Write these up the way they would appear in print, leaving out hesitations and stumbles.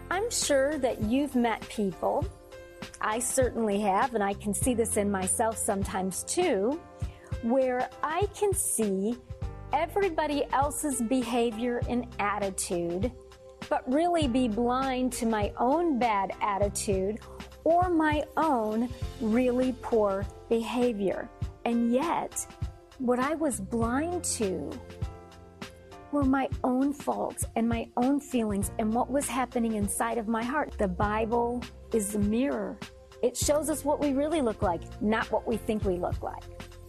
I'm sure that you've met people, I certainly have, and I can see this in myself sometimes too, where I can see everybody else's behavior and attitude, but really be blind to my own bad attitude or my own really poor behavior. And yet, what I was blind to were my own faults and my own feelings and what was happening inside of my heart. The Bible is the mirror. It shows us what we really look like, not what we think we look like.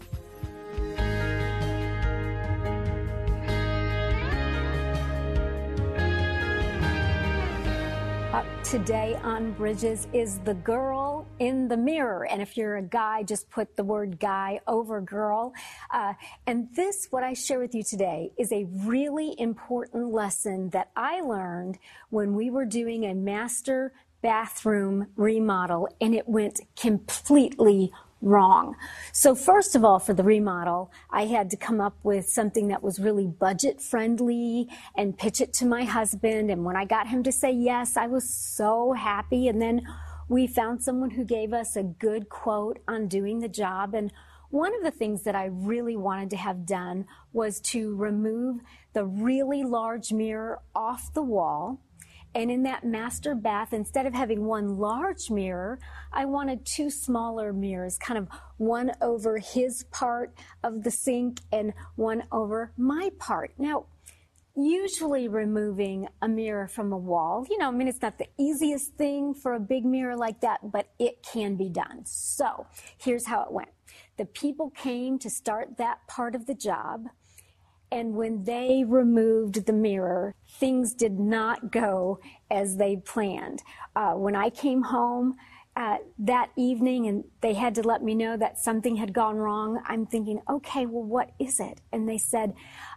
Today on Bridges is the girl in the mirror. And if you're a guy, just put the word guy over girl. And this, what I share with you today, is a really important lesson that I learned when we were doing a master bathroom remodel, and it went completely wrong. So first of all, for the remodel, I had to come up with something that was really budget friendly and pitch it to my husband. And when I got him to say yes, I was so happy. And then we found someone who gave us a good quote on doing the job. And one of the things that I really wanted to have done was to remove the really large mirror off the wall. And in that master bath, instead of having one large mirror, I wanted two smaller mirrors, kind of one over his part of the sink and one over my part. Now, usually removing a mirror from a wall, it's not the easiest thing for a big mirror like that, but it can be done. So here's how it went. The people came to start that part of the job. And when they removed the mirror, things did not go as they planned. When I came home that evening and they had to let me know that something had gone wrong, I'm thinking, okay, well, what is it? And they said,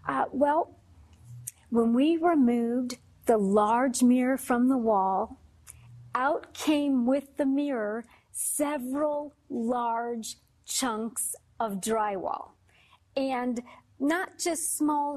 when we removed the large mirror from the wall, out came with the mirror several large chunks of drywall. And not just small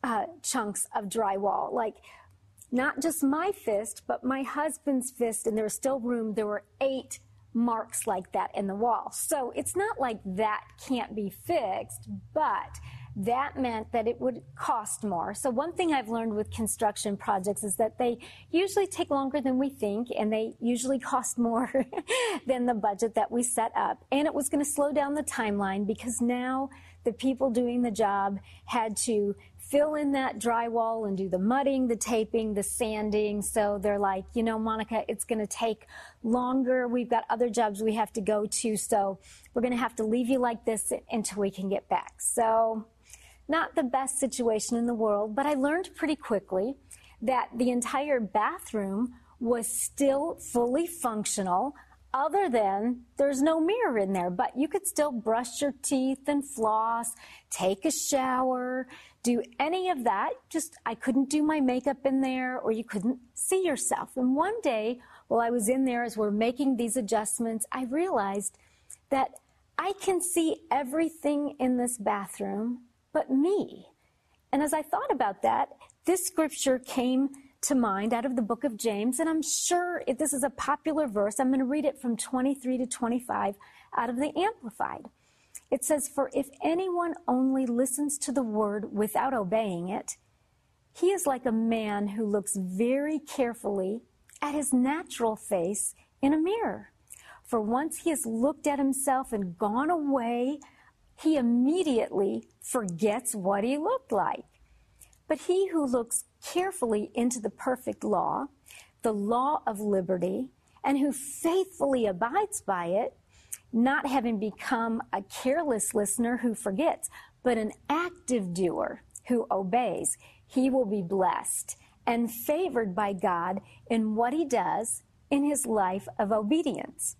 chunks of drywall, like not just my fist, but my husband's fist, and there was still room. There were 8 marks like that in the wall. So it's not like that can't be fixed, but that meant that it would cost more. So one thing I've learned with construction projects is that they usually take longer than we think, and they usually cost more than the budget that we set up. And it was going to slow down the timeline because now the people doing the job had to fill in that drywall and do the mudding, the taping, the sanding. So they're like, Monica, it's going to take longer. We've got other jobs we have to go to. So we're going to have to leave you like this until we can get back. So not the best situation in the world, but I learned pretty quickly that the entire bathroom was still fully functional, other than there's no mirror in there, but you could still brush your teeth and floss, take a shower, do any of that. Just I couldn't do my makeup in there, or you couldn't see yourself. And one day, while I was in there as we're making these adjustments, I realized that I can see everything in this bathroom but me. And as I thought about that, this scripture came to mind out of the book of James, and I'm sure if this is a popular verse, I'm going to read it from 23 to 25 out of the Amplified. It says, "For if anyone only listens to the word without obeying it, he is like a man who looks very carefully at his natural face in a mirror. For once he has looked at himself and gone away, he immediately forgets what he looked like. But he who looks carefully into the perfect law, the law of liberty, and who faithfully abides by it, not having become a careless listener who forgets, but an active doer who obeys, he will be blessed and favored by God in what he does in his life of obedience."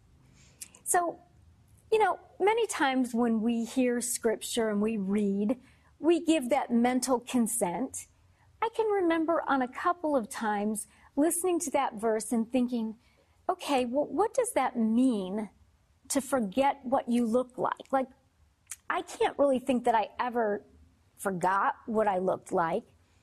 So, many times when we hear scripture and we read, we give that mental consent. I can remember on a couple of times listening to that verse and thinking, okay, well, what does that mean to forget what you look like? Like, I can't really think that I ever forgot what I looked like,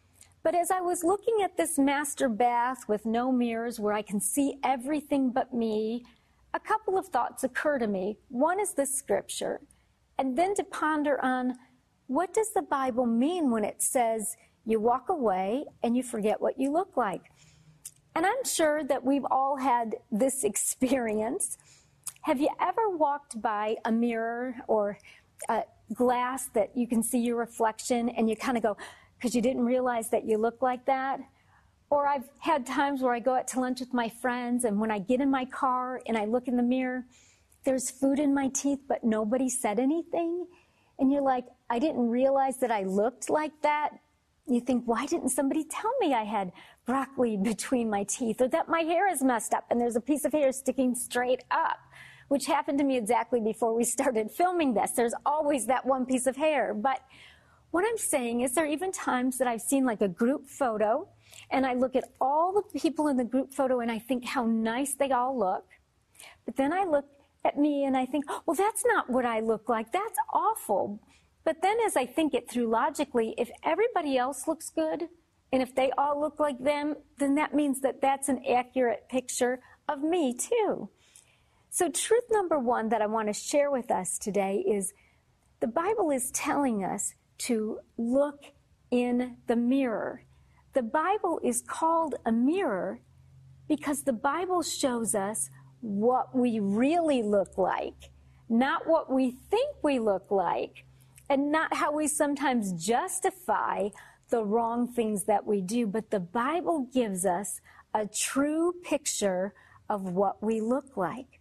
But as I was looking at this master bath with no mirrors where I can see everything but me, a couple of thoughts occur to me. One is the scripture, and then to ponder on what does the Bible mean when it says you walk away and you forget what you look like. And I'm sure that we've all had this experience. Have you ever walked by a mirror or a glass that you can see your reflection and you kind of go, because you didn't realize that you look like that? Or I've had times where I go out to lunch with my friends, and when I get in my car and I look in the mirror, there's food in my teeth, but nobody said anything. And you're like, I didn't realize that I looked like that. You think, why didn't somebody tell me I had broccoli between my teeth, or that my hair is messed up and there's a piece of hair sticking straight up, which happened to me exactly before we started filming this. There's always that one piece of hair. But what I'm saying is there are even times that I've seen like a group photo, and I look at all the people in the group photo and I think how nice they all look. But then I look at me and I think, well, that's not what I look like. That's awful. But then as I think it through logically, if everybody else looks good and if they all look like them, then that means that that's an accurate picture of me too. So truth number one that I want to share with us today is the Bible is telling us to look in the mirror. The Bible is called a mirror because the Bible shows us what we really look like, not what we think we look like, and not how we sometimes justify the wrong things that we do. But the Bible gives us a true picture of what we look like.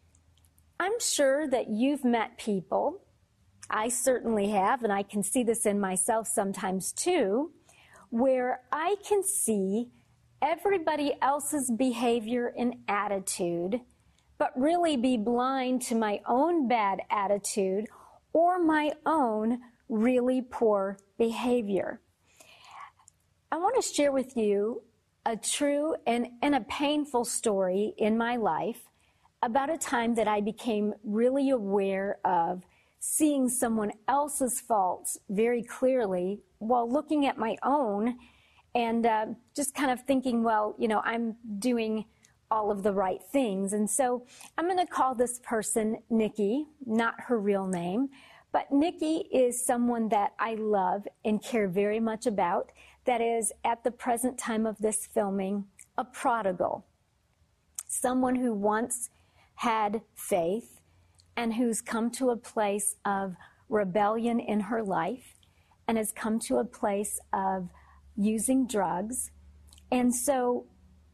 I'm sure that you've met people, I certainly have, and I can see this in myself sometimes too, where I can see everybody else's behavior and attitude, but really be blind to my own bad attitude or my own really poor behavior. I want to share with you a true and a painful story in my life about a time that I became really aware of seeing someone else's faults very clearly while looking at my own and just kind of thinking, well, you know, I'm doing all of the right things. And so I'm going to call this person Nikki, not her real name. But Nikki is someone that I love and care very much about, that is, at the present time of this filming, a prodigal. Someone who once had faith and who's come to a place of rebellion in her life and has come to a place of using drugs. And so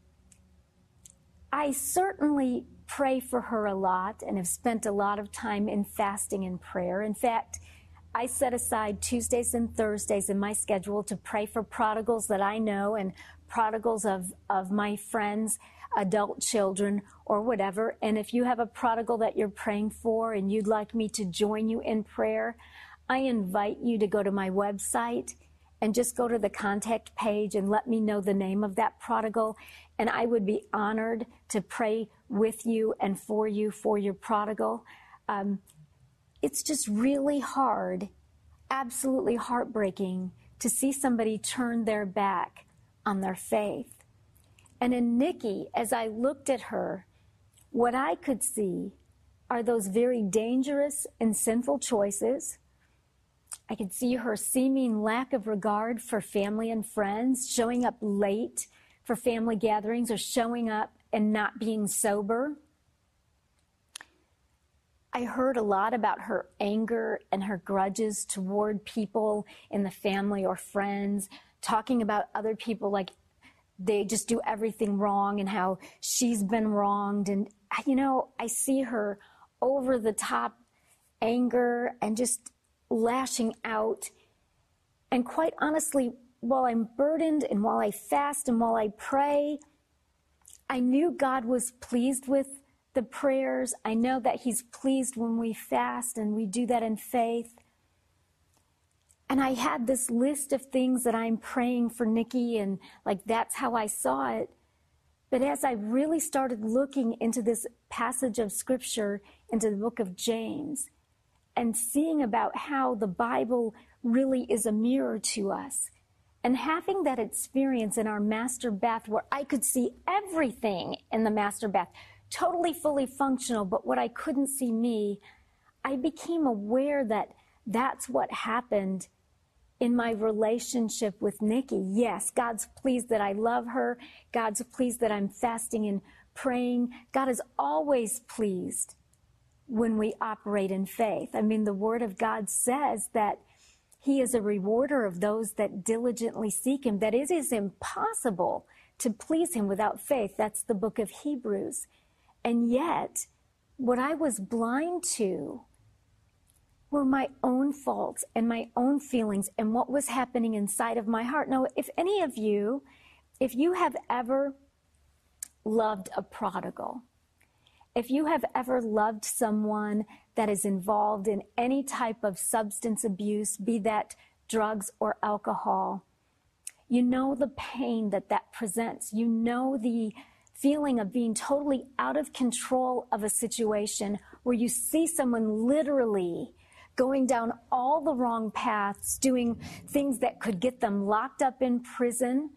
I certainly pray for her a lot and have spent a lot of time in fasting and prayer. In fact, I set aside Tuesdays and Thursdays in my schedule to pray for prodigals that I know and prodigals of my friends, adult children, or whatever. And if you have a prodigal that you're praying for and you'd like me to join you in prayer, I invite you to go to my website and just go to the contact page and let me know the name of that prodigal. And I would be honored to pray with you and for your prodigal. It's just really hard, absolutely heartbreaking to see somebody turn their back on their faith. And in Nikki, as I looked at her, what I could see are those very dangerous and sinful choices. I could see her seeming lack of regard for family and friends, showing up late for family gatherings or showing up and not being sober. I heard a lot about her anger and her grudges toward people in the family or friends, talking about other people like they just do everything wrong and how she's been wronged. And, you know, I see her over the top anger and just lashing out. And quite honestly, while I'm burdened and while I fast and while I pray, I knew God was pleased with the prayers. I know that He's pleased when we fast and we do that in faith. And I had this list of things that I'm praying for Nikki, and like that's how I saw it. But as I really started looking into this passage of Scripture, into the book of James, and seeing about how the Bible really is a mirror to us, And having that experience in our master bath where I could see everything in the master bath, totally fully functional, but what I couldn't see me, I became aware that that's what happened in my relationship with Nikki. Yes, God's pleased that I love her. God's pleased that I'm fasting and praying. God is always pleased when we operate in faith. I mean, the Word of God says that He is a rewarder of those that diligently seek Him, that it is impossible to please Him without faith. That's the book of Hebrews. And yet, what I was blind to were my own faults and my own feelings and what was happening inside of my heart. Now, if any of you, if you have ever loved a prodigal, if you have ever loved someone that is involved in any type of substance abuse, be that drugs or alcohol, you know the pain that that presents. You know the feeling of being totally out of control of a situation where you see someone literally going down all the wrong paths, doing things that could get them locked up in prison.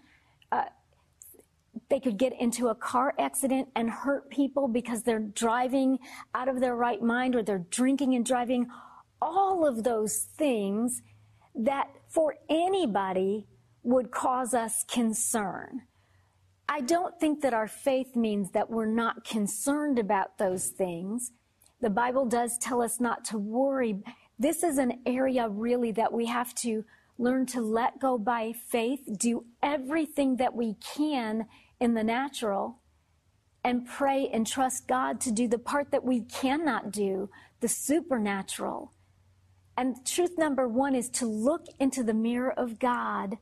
They could get into a car accident and hurt people because they're driving out of their right mind, or they're drinking and driving. All of those things that for anybody would cause us concern. I don't think that our faith means that we're not concerned about those things. The Bible does tell us not to worry. This is an area really that we have to learn to let go by faith, do everything that we can in the natural, and pray and trust God to do the part that we cannot do, the supernatural. And truth number one is to look into the mirror of God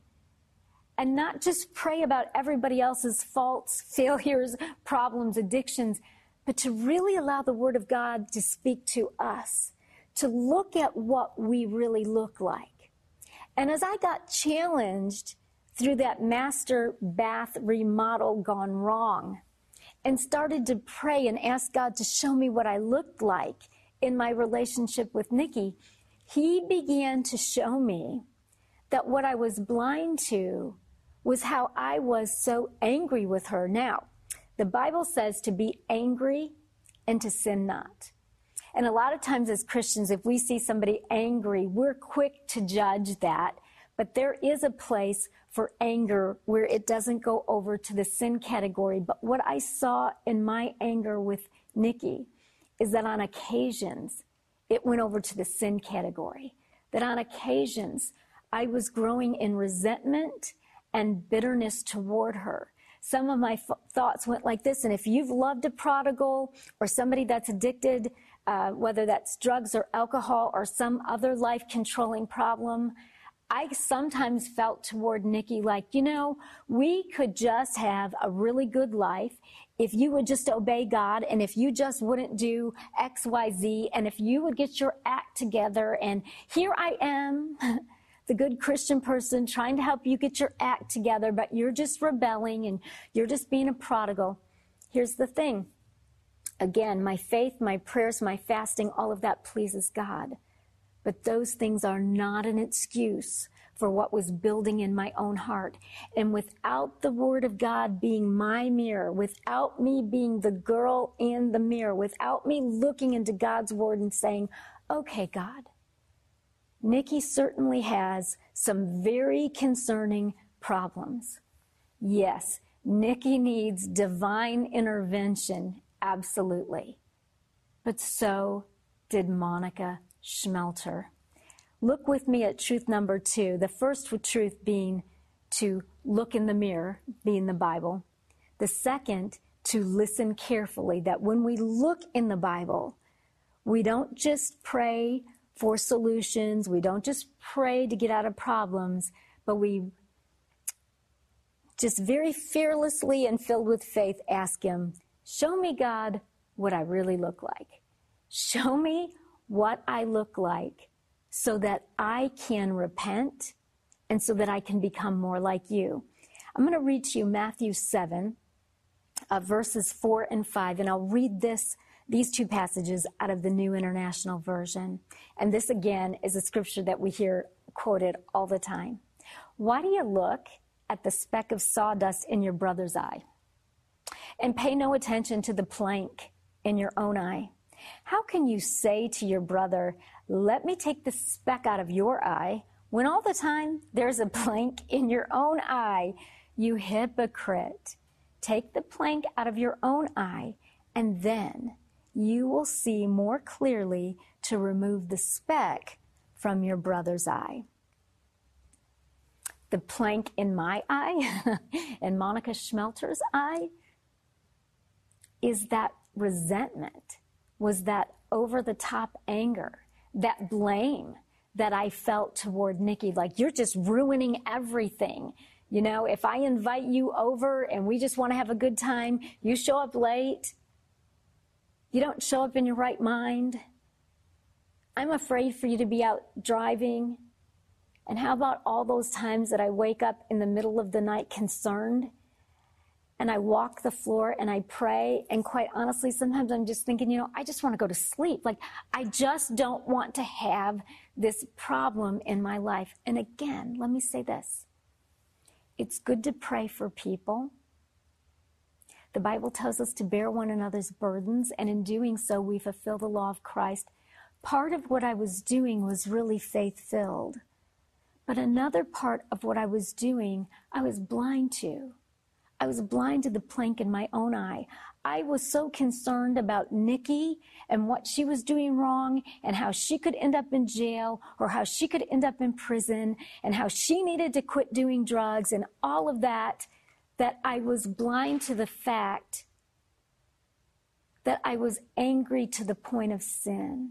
and not just pray about everybody else's faults, failures, problems, addictions, but to really allow the Word of God to speak to us, to look at what we really look like. And as I got challenged through that master bath remodel gone wrong and started to pray and ask God to show me what I looked like in my relationship with Nikki, He began to show me that what I was blind to was how I was so angry with her. Now, the Bible says to be angry and to sin not. And a lot of times as Christians, if we see somebody angry, we're quick to judge that. But there is a place for anger where it doesn't go over to the sin category. But what I saw in my anger with Nikki is that on occasions, it went over to the sin category. That on occasions, I was growing in resentment and bitterness toward her. Some of my thoughts went like this, and if you've loved a prodigal or somebody that's addicted, whether that's drugs or alcohol or some other life-controlling problem, I sometimes felt toward Nikki like, you know, we could just have a really good life if you would just obey God, and if you just wouldn't do X, Y, Z, and if you would get your act together. And here I am, the good Christian person trying to help you get your act together, but you're just rebelling and you're just being a prodigal. Here's the thing. Again, my faith, my prayers, my fasting, all of that pleases God. But those things are not an excuse for what was building in my own heart. And without the Word of God being my mirror, without me being the girl in the mirror, without me looking into God's Word and saying, okay, God, Nikki certainly has some very concerning problems. Yes, Nikki needs divine intervention, absolutely. But so did Monica Schmelter. Look with me at truth number 2. The first truth being to look in the mirror, being the Bible. The second, to listen carefully, that when we look in the Bible, we don't just pray for solutions, we don't just pray to get out of problems, but we just very fearlessly and filled with faith ask Him, show me, God, what I really look like. Show me what I look like so that I can repent and so that I can become more like you. I'm going to read to you Matthew 7, verses 4 and 5, and I'll read these two passages out of the New International Version. And this, again, is a scripture that we hear quoted all the time. Why do you look at the speck of sawdust in your brother's eye and pay no attention to the plank in your own eye? How can you say to your brother, let me take the speck out of your eye, when all the time there's a plank in your own eye? You hypocrite. Take the plank out of your own eye, and then you will see more clearly to remove the speck from your brother's eye. The plank in my eye and Monica Schmelter's eye is that resentment, was that over-the-top anger, that blame that I felt toward Nikki, like, you're just ruining everything. You know, if I invite you over and we just want to have a good time, you show up late, you don't show up in your right mind, I'm afraid for you to be out driving. And how about all those times that I wake up in the middle of the night concerned, and I walk the floor and I pray, and quite honestly, sometimes I'm just thinking, you know, I just want to go to sleep. Like, I just don't want to have this problem in my life. And again, let me say this. It's good to pray for people. The Bible tells us to bear one another's burdens, and in doing so, we fulfill the law of Christ. Part of what I was doing was really faith-filled. But another part of what I was doing, I was blind to. I was blind to the plank in my own eye. I was so concerned about Nikki and what she was doing wrong and how she could end up in jail or how she could end up in prison and how she needed to quit doing drugs and all of that, that I was blind to the fact that I was angry to the point of sin.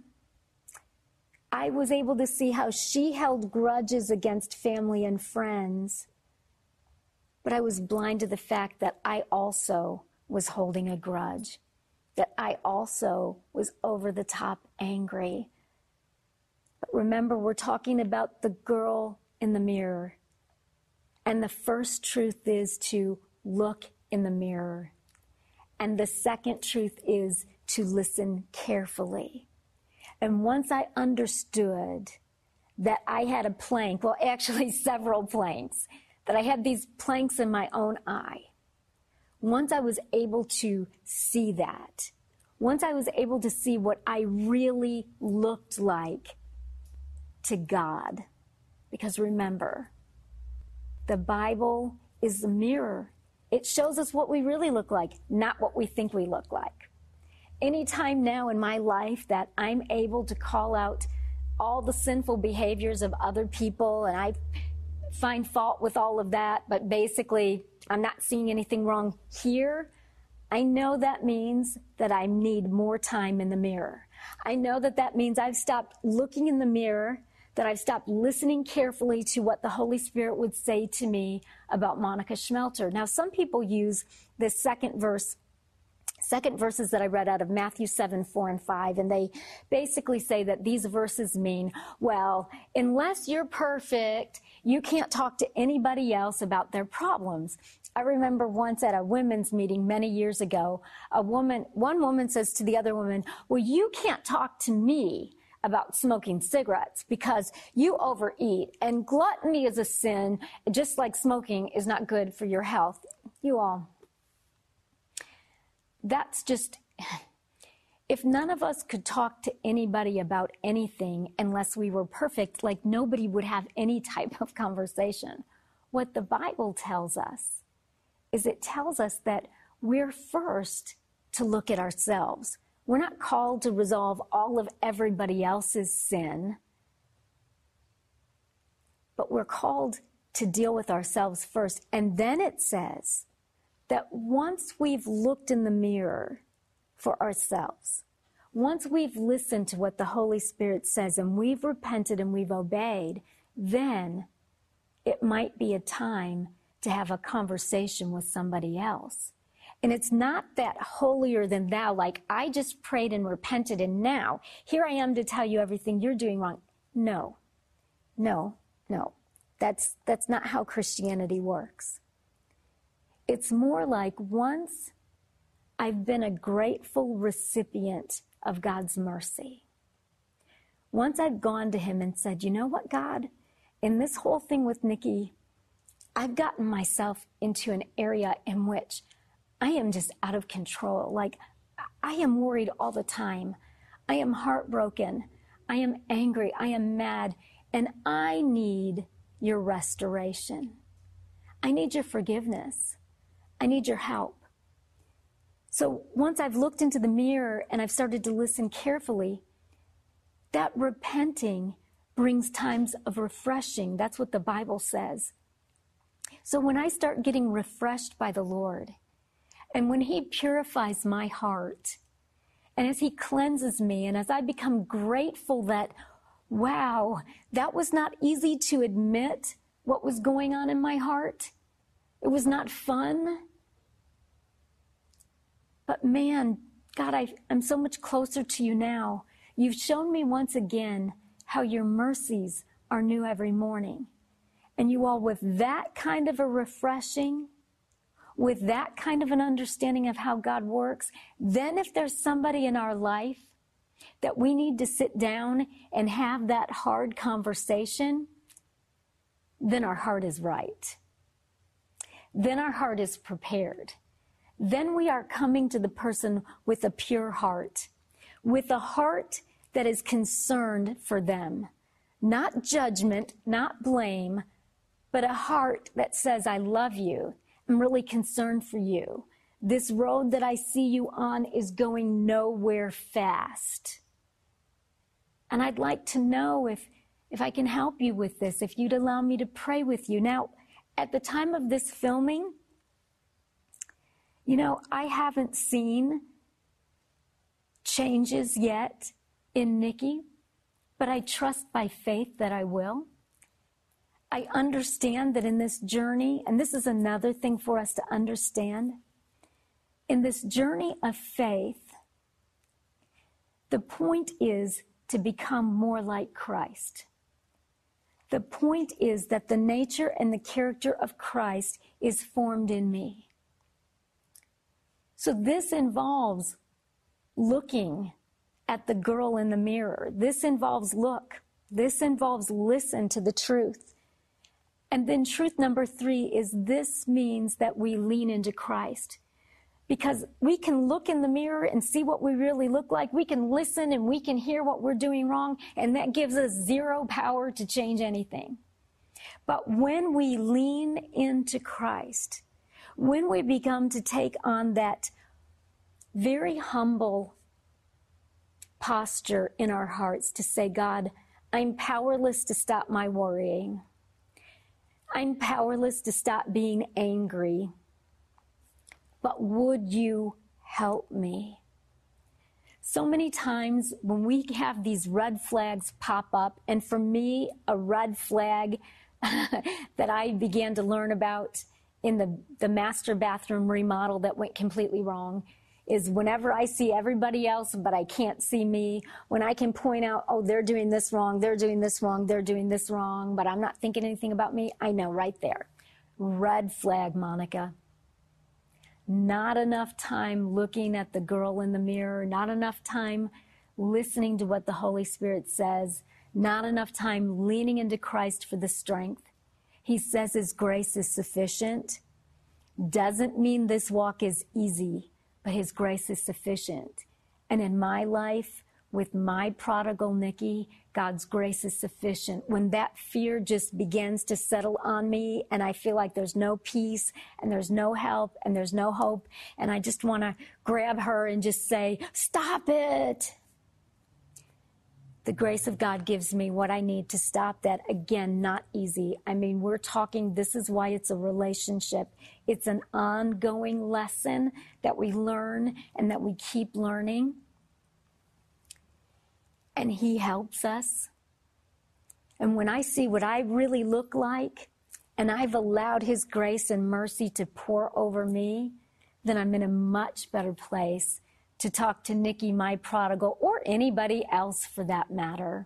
I was able to see how she held grudges against family and friends, but I was blind to the fact that I also was holding a grudge, that I also was over the top angry. But remember, we're talking about the girl in the mirror. And the first truth is to look in the mirror. And the second truth is to listen carefully. And once I understood that I had a plank, well, actually several planks, that I had these planks in my own eye, once I was able to see that, once I was able to see what I really looked like to God, because remember, the Bible is the mirror. It shows us what we really look like, not what we think we look like. Anytime now in my life that I'm able to call out all the sinful behaviors of other people, and I find fault with all of that, but basically I'm not seeing anything wrong here, I know that means that I need more time in the mirror. I know that that means I've stopped looking in the mirror, that I've stopped listening carefully to what the Holy Spirit would say to me about Monica Schmelter. Now, some people use this second verses that I read out of Matthew 7, 4, and 5, and they basically say that these verses mean, well, unless you're perfect, you can't talk to anybody else about their problems. I remember once at a women's meeting many years ago, one woman says to the other woman, well, you can't talk to me about smoking cigarettes because you overeat, and gluttony is a sin, just like smoking is not good for your health. You all, that's just, if none of us could talk to anybody about anything unless we were perfect, like nobody would have any type of conversation. What the Bible tells us is it tells us that we're first to look at ourselves. We're not called to resolve all of everybody else's sin, but we're called to deal with ourselves first. And then it says that once we've looked in the mirror for ourselves, once we've listened to what the Holy Spirit says and we've repented and we've obeyed, then it might be a time to have a conversation with somebody else. And it's not that holier than thou, like I just prayed and repented and now here I am to tell you everything you're doing wrong. No. That's not how Christianity works. It's more like once I've been a grateful recipient of God's mercy. Once I've gone to him and said, you know what, God, in this whole thing with Nikki, I've gotten myself into an area in which I am just out of control. Like, I am worried all the time. I am heartbroken. I am angry. I am mad. And I need your restoration. I need your forgiveness. I need your help. So once I've looked into the mirror and I've started to listen carefully, that repenting brings times of refreshing. That's what the Bible says. So when I start getting refreshed by the Lord, and when He purifies my heart, and as He cleanses me, and as I become grateful that, wow, that was not easy to admit what was going on in my heart. It was not fun. But man, God, I'm so much closer to you now. You've shown me once again how your mercies are new every morning. And you all, with that kind of a refreshing, with that kind of an understanding of how God works, then if there's somebody in our life that we need to sit down and have that hard conversation, then our heart is right. Then our heart is prepared. Then we are coming to the person with a pure heart, with a heart that is concerned for them. Not judgment, not blame, but a heart that says, I love you. I'm really concerned for you. This road that I see you on is going nowhere fast. And I'd like to know if I can help you with this, if you'd allow me to pray with you. Now, at the time of this filming, I haven't seen changes yet in Nikki, but I trust by faith that I will. I understand that in this journey, and this is another thing for us to understand, in this journey of faith, the point is to become more like Christ. The point is that the nature and the character of Christ is formed in me. So this involves looking at the girl in the mirror. This involves look. This involves listen to the truth. And then truth number 3 is this means that we lean into Christ. Because we can look in the mirror and see what we really look like. We can listen and we can hear what we're doing wrong. And that gives us zero power to change anything. But when we lean into Christ, when we become to take on that very humble posture in our hearts to say, God, I'm powerless to stop my worrying. I'm powerless to stop being angry. But would you help me? So many times when we have these red flags pop up, and for me, a red flag that I began to learn about in the master bathroom remodel that went completely wrong is whenever I see everybody else, but I can't see me, when I can point out, oh, they're doing this wrong, they're doing this wrong, they're doing this wrong, but I'm not thinking anything about me, I know right there. Red flag, Monica. Not enough time looking at the girl in the mirror, not enough time listening to what the Holy Spirit says, not enough time leaning into Christ for the strength. He says His grace is sufficient. Doesn't mean this walk is easy, but His grace is sufficient. And in my life, with my prodigal Nikki, God's grace is sufficient. When that fear just begins to settle on me and I feel like there's no peace and there's no help and there's no hope, and I just want to grab her and just say, stop it. The grace of God gives me what I need to stop that. Again, not easy. I mean, we're talking, this is why it's a relationship. It's an ongoing lesson that we learn and that we keep learning. And He helps us. And when I see what I really look like, and I've allowed His grace and mercy to pour over me, then I'm in a much better place to talk to Nikki, my prodigal, or anybody else for that matter.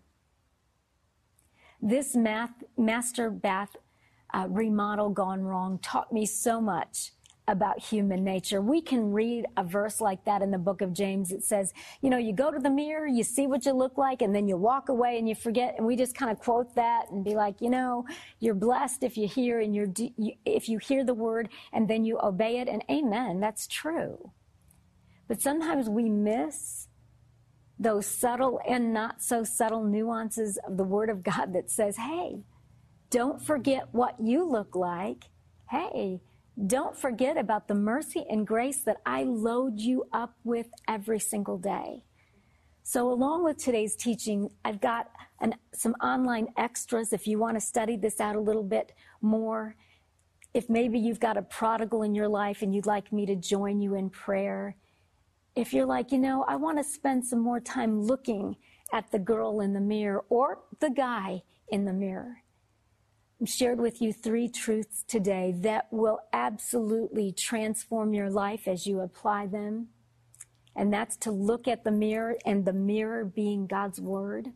This master bath remodel gone wrong taught me so much about human nature. We can read a verse like that in the book of James. It says, you go to the mirror, you see what you look like, and then you walk away and you forget. And we just kind of quote that and be like, you're blessed if you hear and if you hear the word and then you obey it. And amen, that's true. But sometimes we miss those subtle and not so subtle nuances of the word of God that says, hey, don't forget what you look like. Hey, don't forget about the mercy and grace that I load you up with every single day. So along with today's teaching, I've got some online extras if you want to study this out a little bit more. If maybe you've got a prodigal in your life and you'd like me to join you in prayer. If you're like, I want to spend some more time looking at the girl in the mirror or the guy in the mirror. I've shared with you 3 truths today that will absolutely transform your life as you apply them. And that's to look at the mirror, and the mirror being God's word.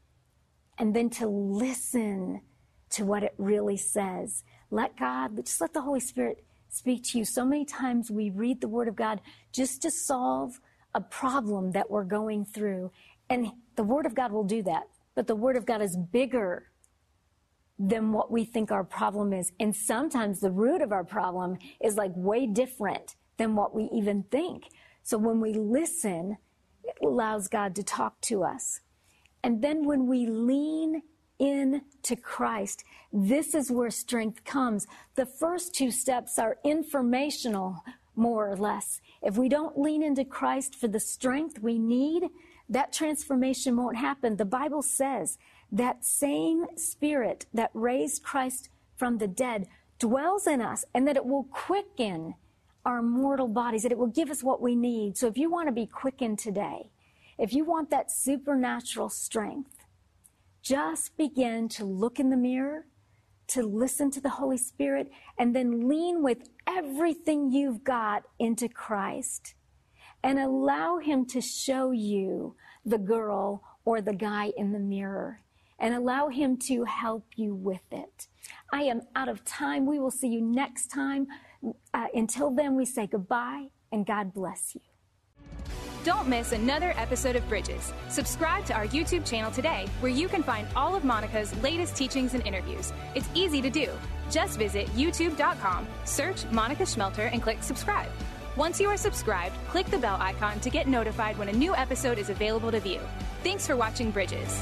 And then to listen to what it really says. Just let the Holy Spirit speak to you. So many times we read the word of God just to solve a problem that we're going through. And the word of God will do that. But the word of God is bigger than what we think our problem is. And sometimes the root of our problem is like way different than what we even think. So when we listen, it allows God to talk to us. And then when we lean in to Christ, this is where strength comes. The first 2 steps are informational, more or less. If we don't lean into Christ for the strength we need, that transformation won't happen. The Bible says that same Spirit that raised Christ from the dead dwells in us, and that it will quicken our mortal bodies, that it will give us what we need. So if you want to be quickened today, if you want that supernatural strength, just begin to look in the mirror, to listen to the Holy Spirit, and then lean with everything you've got into Christ and allow Him to show you the girl or the guy in the mirror and allow Him to help you with it. I am out of time. We will see you next time. Until then, we say goodbye and God bless you. Don't miss another episode of Bridges. Subscribe to our YouTube channel today, where you can find all of Monica's latest teachings and interviews. It's easy to do. Just visit youtube.com, search Monica Schmelter, and click subscribe. Once you are subscribed, click the bell icon to get notified when a new episode is available to view. Thanks for watching Bridges.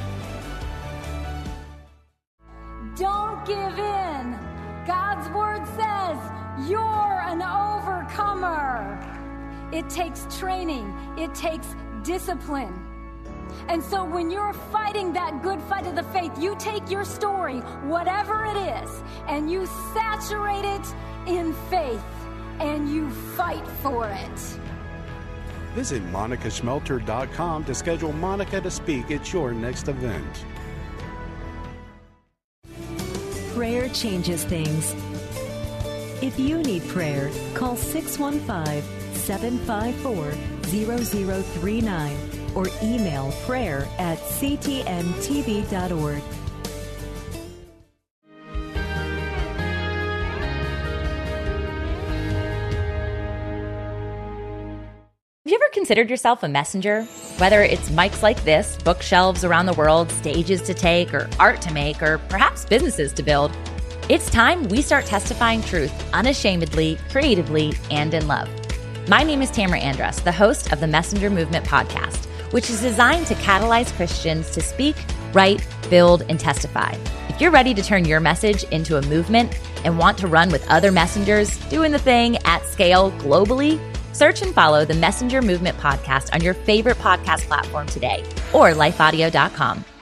Don't give in. God's word says you're an overcomer. It takes training. It takes discipline. And so when you're fighting that good fight of the faith, you take your story, whatever it is, and you saturate it in faith, and you fight for it. Visit monicaschmelter.com to schedule Monica to speak at your next event. Prayer changes things. If you need prayer, call 615-754-0039 or email prayer@ctntv.org. Have you ever considered yourself a messenger? Whether it's mics like this, bookshelves around the world, stages to take, or art to make, or perhaps businesses to build, it's time we start testifying truth unashamedly, creatively, and in love. My name is Tamara Andrus, the host of the Messenger Movement podcast, which is designed to catalyze Christians to speak, write, build, and testify. If you're ready to turn your message into a movement and want to run with other messengers doing the thing at scale globally, search and follow the Messenger Movement podcast on your favorite podcast platform today or lifeaudio.com.